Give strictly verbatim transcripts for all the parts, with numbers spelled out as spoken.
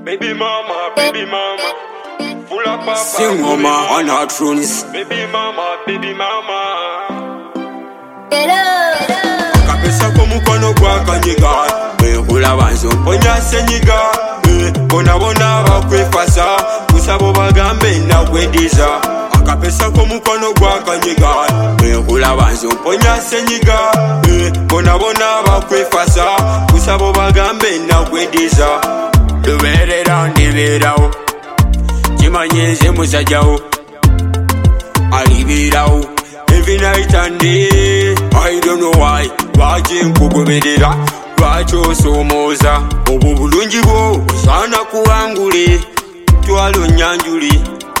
Baby mama, baby mama, full of papa. Sing mama on our thrones. Baby mama, baby mama. Kapesa komukono gwa kanyiga, wehula banzo mponya senyiga. Bona bona bakwefasa, kusabo bagambe na kwediza. Akapesa komukono gwa kanyiga, wehula banzo mponya senyiga. Bona bona bakwefasa, kusabo bagambe na kwediza. Luberera ndiberawo, chimanyeze musajjawo, alibirawo every night and day. I don't know why, lwaki nkugoberera, lwaki osomooza, obwo bulungi bwo osaana kuwangule, twala onnyanjule.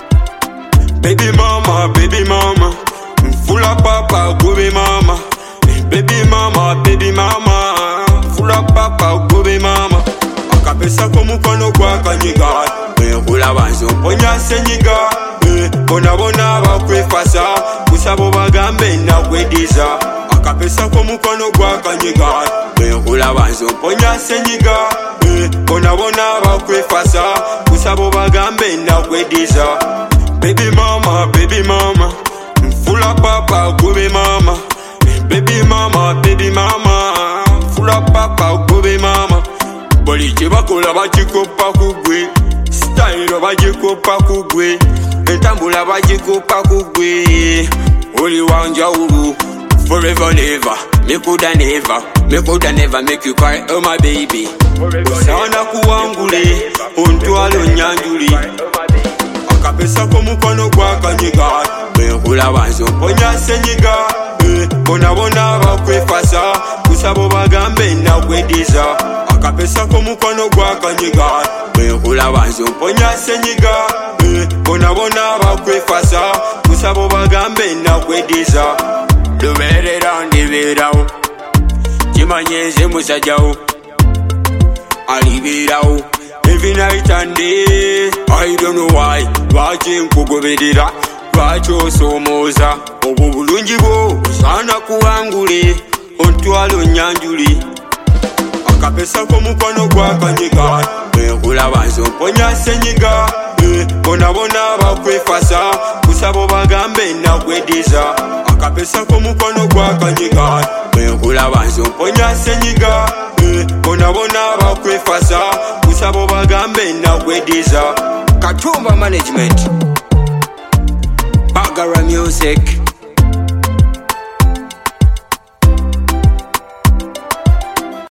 Baby mama, baby mama, nfula papa gobe mama. Baby mama, baby mama, nfula papa gobe mama. Akapesa komukono gwa kanyiga, wehula banzo mponya senyiga. Bona bona bakwefasa, kusabo bagambe na kwediza. Akapesa komukono gwa kanyiga, wehula banzo mponya senyiga. Bona bona bakwefasa, kusabo bagambe na kwediza. Baby mama, baby mama, nfula papa gobe mama. Baby mama, baby mama, nfula papa gobe mama. Boli chibakola bachikopa kugwe, style bachikopa kugwe, entambula bachikopa kugwe. Only one jawu, forever never, me coulda never, me coulda never make you cry, oh my baby. Sana kuwangule, ontwalo nyanjuli. Akapesa komukono gwa kanyiga, wehula banzo mponya senyiga. Bona bona bakwefasa, kusabo bagambe na kwediza. Akapesa komukono gwa kanyiga, wehula banzo mponya senyiga. Bona bona bakwefasa, kusabo bagambe na kwediza. Luberera ndiberawo, chimanyeze musajjawo, alibirawo every night and day. I don't know why, lwaki nkugoberera, lwaki osomooza, obwo bulungi bwo osaana kuwangule, ontwala onnyanjule. Akapesa komukono gwa kanyiga, wehula banzo mponya senyiga. Bona bona bakwefasa, kusabo bagambe na kwediza. Akapesa komukono gwa kanyiga, wehula banzo mponya senyiga. Bona bona bakwefasa, kusabo bagambe na kwediza. Katumba management, Bagara music.